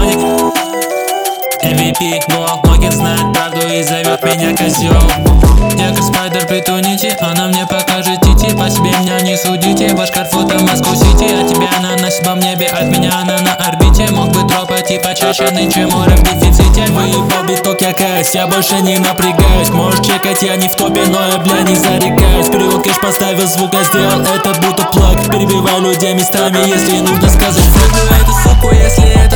Соник. MVP, гол, Ногин знает правду и зовет меня козел. Я как спайдер при туните, она мне покажет тити. По себе меня не судите, ваш карфото Москва-Сити. А тебя она на седьмом небе, от меня она на орбите. Мог бы дропать и почаще, нынче мора в дефиците. Выебал биток, я каюсь, я больше не напрягаюсь. Можешь чекать, я не в топе, но я, бля, не зарекаюсь. Перевод кэш, поставил звук, я сделал это будто плаг. Перебиваю людей местами, если нужно сказать. Люблю эту суку, если это